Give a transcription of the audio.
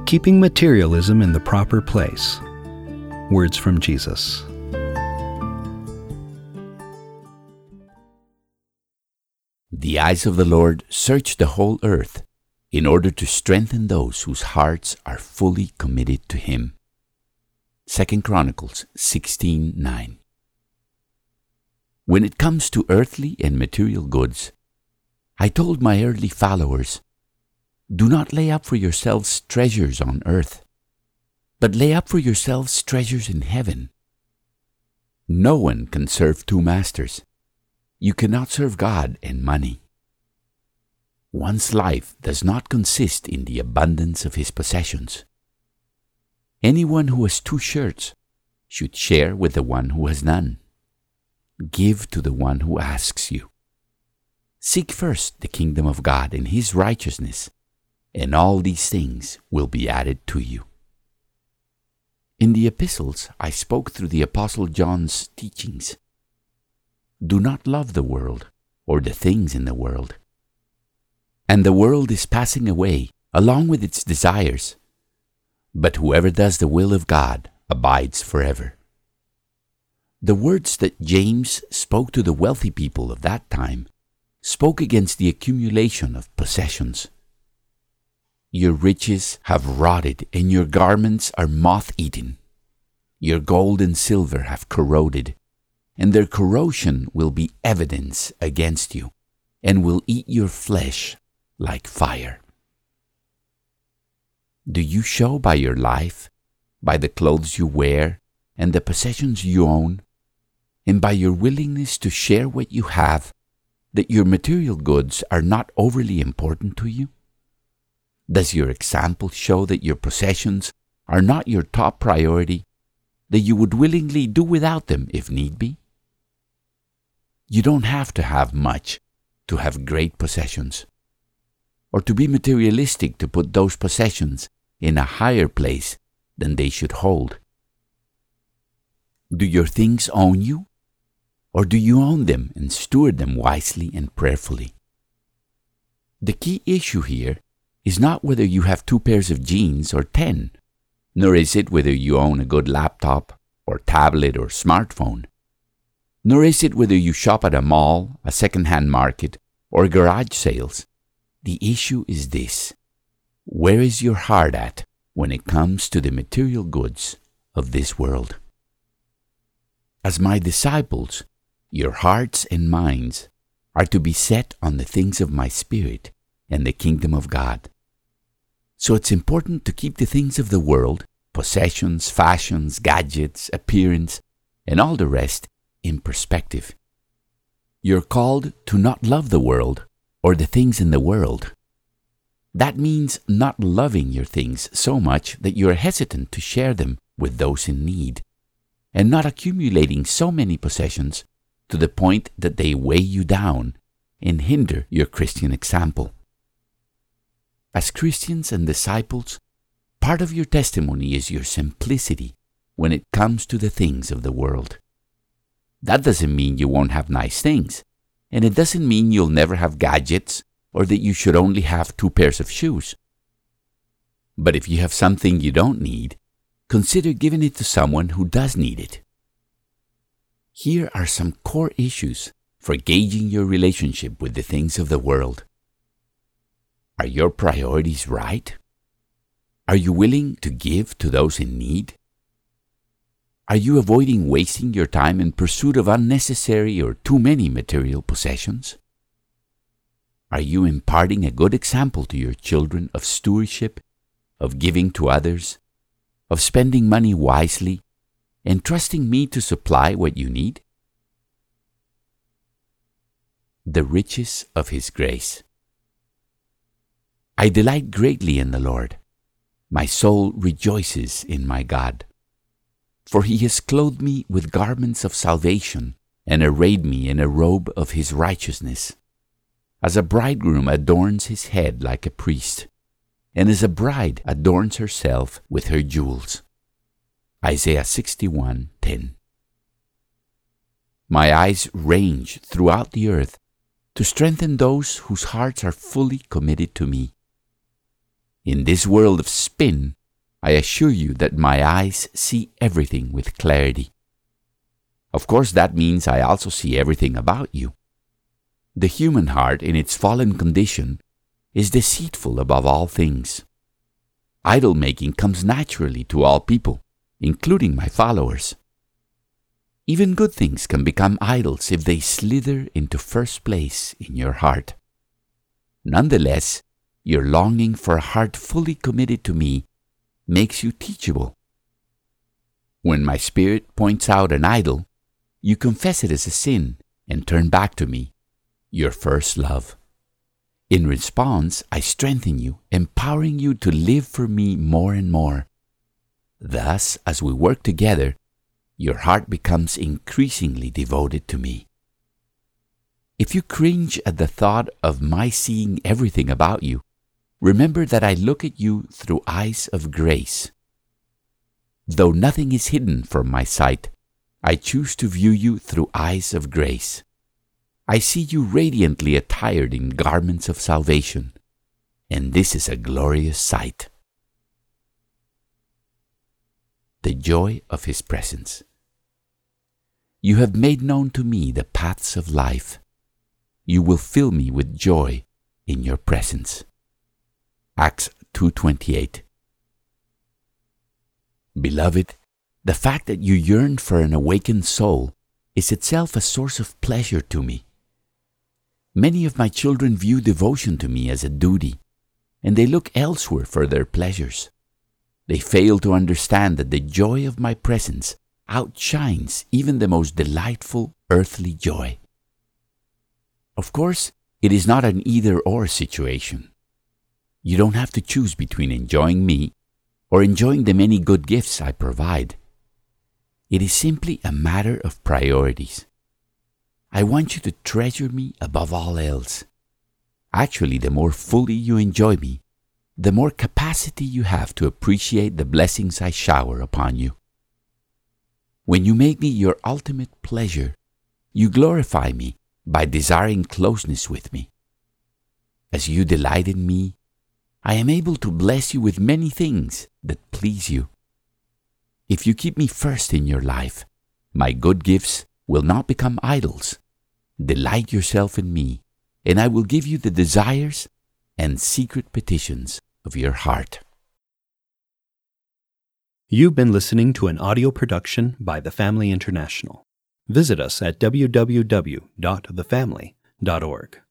Keeping Materialism in the Proper Place. Words from Jesus. The eyes of the Lord search the whole earth in order to strengthen those whose hearts are fully committed to Him. 2 Chronicles 16:9. When it comes to earthly and material goods, I told my early followers, do not lay up for yourselves treasures on earth, but lay up for yourselves treasures in heaven. No one can serve two masters. You cannot serve God and money. One's life does not consist in the abundance of his possessions. Anyone who has 2 shirts should share with the one who has none. Give to the one who asks you. Seek first the kingdom of God and His righteousness, and all these things will be added to you. In the epistles, I spoke through the Apostle John's teachings. Do not love the world or the things in the world. And the world is passing away along with its desires, but whoever does the will of God abides forever. The words that James spoke to the wealthy people of that time spoke against the accumulation of possessions. Your riches have rotted, and your garments are moth-eaten. Your gold and silver have corroded, and their corrosion will be evidence against you, and will eat your flesh like fire. Do you show by your life, by the clothes you wear, and the possessions you own, and by your willingness to share what you have, that your material goods are not overly important to you? Does your example show that your possessions are not your top priority, that you would willingly do without them if need be? You don't have to have much to have great possessions, or to be materialistic to put those possessions in a higher place than they should hold. Do your things own you, or do you own them and steward them wisely and prayerfully? The key issue here is not whether you have 2 pairs of jeans or 10, nor is it whether you own a good laptop or tablet or smartphone, nor is it whether you shop at a mall, a second-hand market, or garage sales. The issue is this: where is your heart at when it comes to the material goods of this world? As my disciples, your hearts and minds are to be set on the things of my spirit and the kingdom of God. So it's important to keep the things of the world, possessions, fashions, gadgets, appearance, and all the rest in perspective. You're called to not love the world or the things in the world. That means not loving your things so much that you're hesitant to share them with those in need, and not accumulating so many possessions to the point that they weigh you down and hinder your Christian example. As Christians and disciples, part of your testimony is your simplicity when it comes to the things of the world. That doesn't mean you won't have nice things, and it doesn't mean you'll never have gadgets or that you should only have 2 pairs of shoes. But if you have something you don't need, consider giving it to someone who does need it. Here are some core issues for gauging your relationship with the things of the world. Are your priorities right? Are you willing to give to those in need? Are you avoiding wasting your time in pursuit of unnecessary or too many material possessions? Are you imparting a good example to your children of stewardship, of giving to others, of spending money wisely, and trusting me to supply what you need? The riches of His grace. I delight greatly in the Lord. My soul rejoices in my God. For He has clothed me with garments of salvation and arrayed me in a robe of His righteousness. As a bridegroom adorns his head like a priest, and as a bride adorns herself with her jewels. Isaiah 61:10. My eyes range throughout the earth to strengthen those whose hearts are fully committed to me. In this world of spin, I assure you that my eyes see everything with clarity. Of course, that means I also see everything about you. The human heart, in its fallen condition, is deceitful above all things. Idol-making comes naturally to all people, including my followers. Even good things can become idols if they slither into first place in your heart. Nonetheless, your longing for a heart fully committed to me makes you teachable. When my Spirit points out an idol, you confess it as a sin and turn back to me, your first love. In response, I strengthen you, empowering you to live for me more and more. Thus, as we work together, your heart becomes increasingly devoted to me. If you cringe at the thought of my seeing everything about you, remember that I look at you through eyes of grace. Though nothing is hidden from my sight, I choose to view you through eyes of grace. I see you radiantly attired in garments of salvation, and this is a glorious sight. The joy of His presence. You have made known to me the paths of life. You will fill me with joy in your presence. Acts 2:28. Beloved, the fact that you yearn for an awakened soul is itself a source of pleasure to me. Many of my children view devotion to me as a duty, and they look elsewhere for their pleasures. They fail to understand that the joy of my presence outshines even the most delightful earthly joy. Of course, it is not an either-or situation. You don't have to choose between enjoying me or enjoying the many good gifts I provide. It is simply a matter of priorities. I want you to treasure me above all else. Actually, the more fully you enjoy me, the more capacity you have to appreciate the blessings I shower upon you. When you make me your ultimate pleasure, you glorify me by desiring closeness with me. As you delight in me, I am able to bless you with many things that please you. If you keep me first in your life, my good gifts will not become idols. Delight yourself in me, and I will give you the desires and secret petitions of your heart. You've been listening to an audio production by The Family International. Visit us at www.thefamily.org.